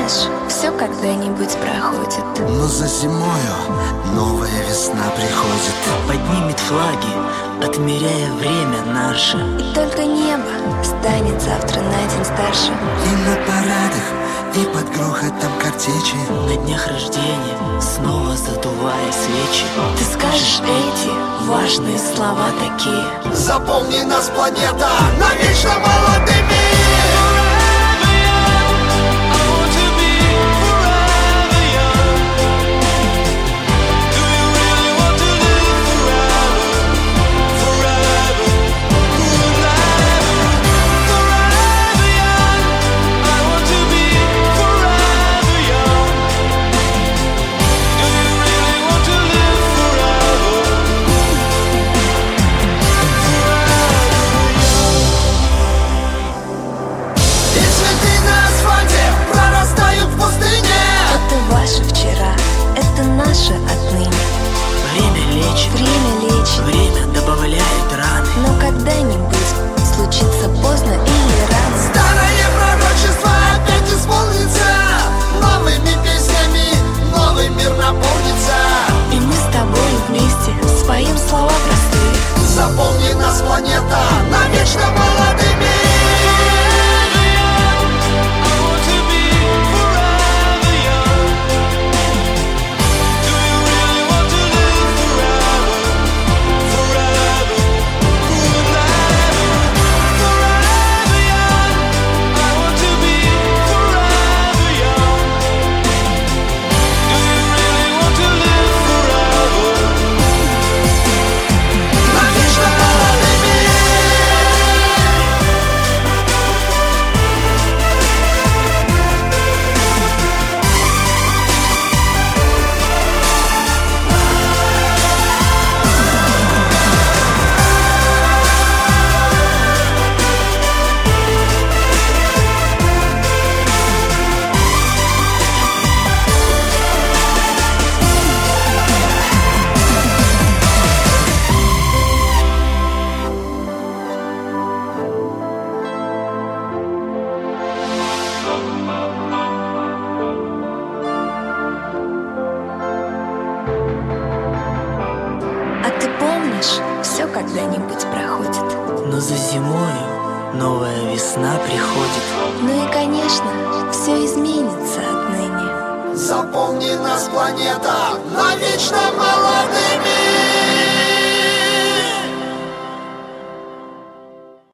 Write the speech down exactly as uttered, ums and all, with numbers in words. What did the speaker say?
помнишь, все когда-нибудь проходит. Но за зимою новая весна приходит. Поднимет флаги, отмеряя время наше. И только небо станет завтра на день старше. И на парадах, и под грохотом картечи, на днях рождения снова задувая свечи, ты скажешь эти важные слова такие: запомни нас, планета, навечно молодыми. Наше отныне. Время лечит, время лечит, время добавляет раны. Но когда-нибудь случится поздно или рано. Старое пророчество опять исполнится, новыми песнями новый мир наполнится. И мы с тобой вместе споем слова простые: запомни нас, планета, навечно молодыми. Все когда-нибудь проходит. Но за зимою новая весна приходит. Ну и, конечно, все изменится отныне. Запомни нас, планета, навечно молодыми.